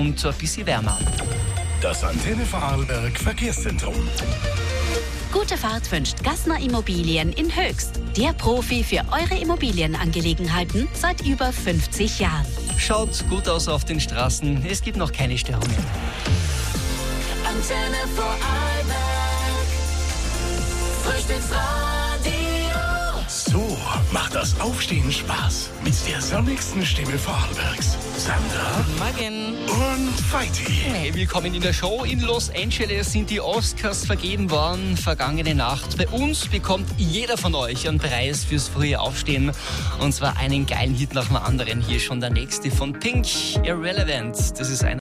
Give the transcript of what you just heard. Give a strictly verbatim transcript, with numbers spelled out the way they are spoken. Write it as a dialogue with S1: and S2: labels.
S1: und ein bisschen wärmer.
S2: Das Antenne Vorarlberg Verkehrszentrum.
S3: Gute Fahrt wünscht Gassner Immobilien in Höchst. Der Profi für eure Immobilienangelegenheiten seit über fünfzig Jahren.
S1: Schaut gut aus auf den Straßen, es gibt noch keine Störungen.
S4: Antenne Vorarlberg, Frühstücksradio.
S2: So macht das Aufstehen Spaß mit der sonnigsten Stimme Vorarlbergs. Sandra
S1: Morgen.
S2: und Feiti.
S1: Hey, willkommen in der Show. In Los Angeles sind die Oscars vergeben worden vergangene Nacht. Bei uns bekommt jeder von euch einen Preis fürs frühe Aufstehen. Und zwar einen geilen Hit nach dem anderen. Hier schon der nächste von Pink, Irrelevant. Das ist ein